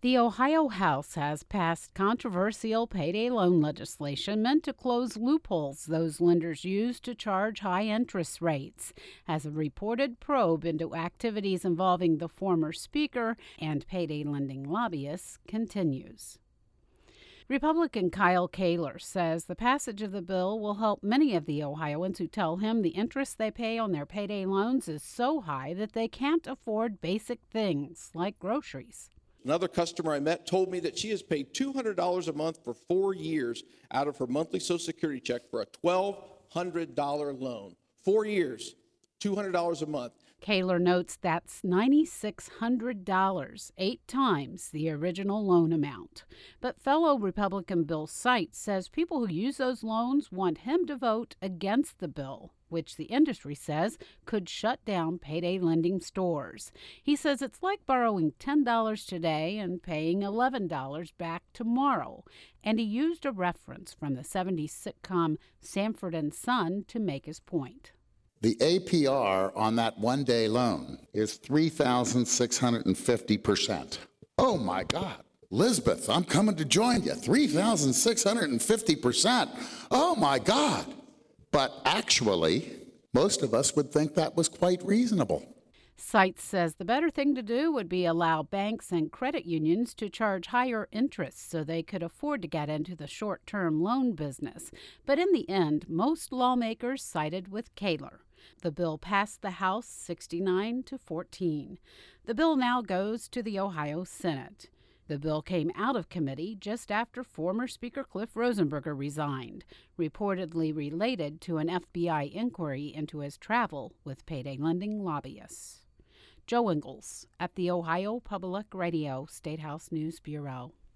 The Ohio House has passed controversial payday loan legislation meant to close loopholes those lenders use to charge high interest rates, as a reported probe into activities involving the former speaker and payday lending lobbyists continues. Republican Kyle Kaler says the passage of the bill will help many of the Ohioans who tell him the interest they pay on their payday loans is so high that they can't afford basic things like groceries. Another customer I met told me that she has paid $200 a month for 4 years out of her monthly Social Security check for a $1,200 loan. 4 years, $200 a month. Kaler notes that's $9,600, 8 times the original loan amount. But fellow Republican Bill Seitz says people who use those loans want him to vote against the bill, which the industry says could shut down payday lending stores. He says it's like borrowing $10 today and paying $11 back tomorrow. And he used a reference from the 70s sitcom Sanford and Son to make his point. The APR on that one-day loan is 3,650%. Oh, my God. Lisbeth, I'm coming to join you. 3,650%. Oh, my God. But actually, most of us would think that was quite reasonable. Seitz says the better thing to do would be allow banks and credit unions to charge higher interest so they could afford to get into the short-term loan business. But in the end, most lawmakers sided with Kaler. The bill passed the House 69-14. The bill now goes to the Ohio Senate. The bill came out of committee just after former Speaker Cliff Rosenberger resigned, reportedly related to an FBI inquiry into his travel with payday lending lobbyists. Joe Ingles at the Ohio Public Radio State House News Bureau.